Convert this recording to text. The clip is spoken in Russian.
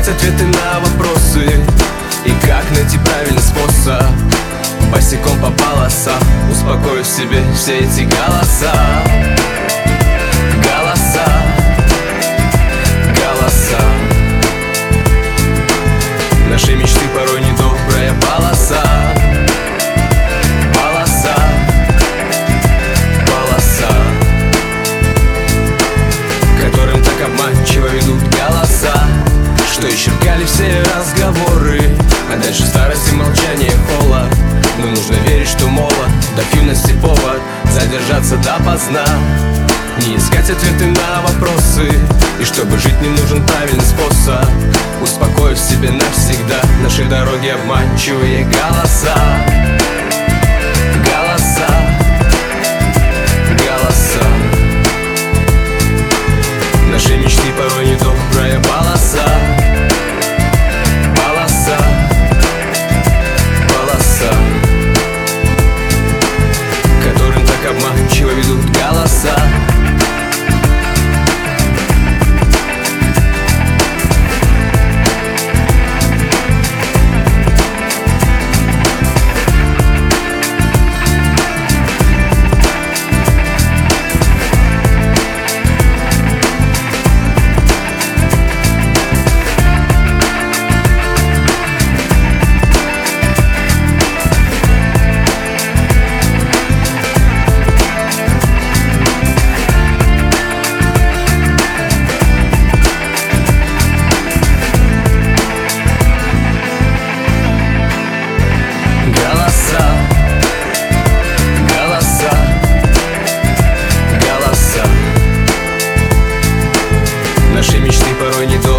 ответы на вопросы и как найти правильный способ босиком по полосам, успокоив в себе все эти голоса. Голоса, голоса. Наши мечты порой недобрая полоса. Полоса, полоса, которым так обманчиво ведут голоса, что исчеркали все разговоры, а дальше старость и молчание, холод. Но нужно верить, что молод, да в юности повод задержаться допоздна, не искать ответы на вопросы, и чтобы жить не нужен правильный способ, успокоив себе навсегда наши дороги обманчивые голоса. Голоса, голоса. Наши мечты порой недобрая полоса. Полоса, полоса, которым так обманчиво ведут голоса. Наши мечты порой не